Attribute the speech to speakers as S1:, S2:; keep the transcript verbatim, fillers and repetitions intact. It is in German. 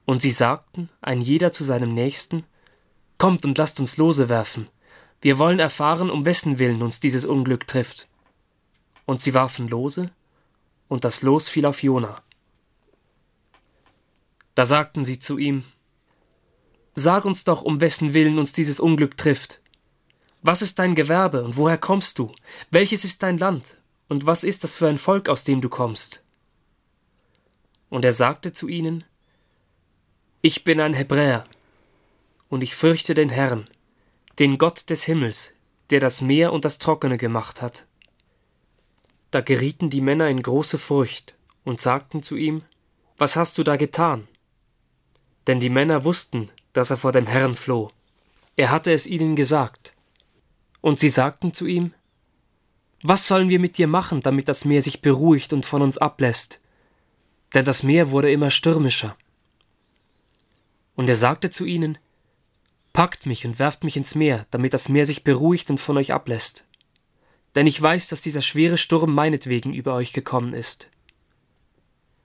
S1: Und sie sagten, ein jeder zu seinem Nächsten: Kommt und lasst uns Lose werfen. Wir wollen erfahren, um wessen Willen uns dieses Unglück trifft. Und sie warfen Lose, und das Los fiel auf Jona. Da sagten sie zu ihm: Sag uns doch, um wessen Willen uns dieses Unglück trifft. Was ist dein Gewerbe und woher kommst du? Welches ist dein Land und was ist das für ein Volk, aus dem du kommst? Und er sagte zu ihnen: Ich bin ein Hebräer, und ich fürchte den Herrn, den Gott des Himmels, der das Meer und das Trockene gemacht hat. Da gerieten die Männer in große Furcht und sagten zu ihm: Was hast du da getan? Denn die Männer wussten, dass er vor dem Herrn floh. Er hatte es ihnen gesagt. Und sie sagten zu ihm: Was sollen wir mit dir machen, damit das Meer sich beruhigt und von uns ablässt? Denn das Meer wurde immer stürmischer. Und er sagte zu ihnen: Packt mich und werft mich ins Meer, damit das Meer sich beruhigt und von euch ablässt. Denn ich weiß, dass dieser schwere Sturm meinetwegen über euch gekommen ist.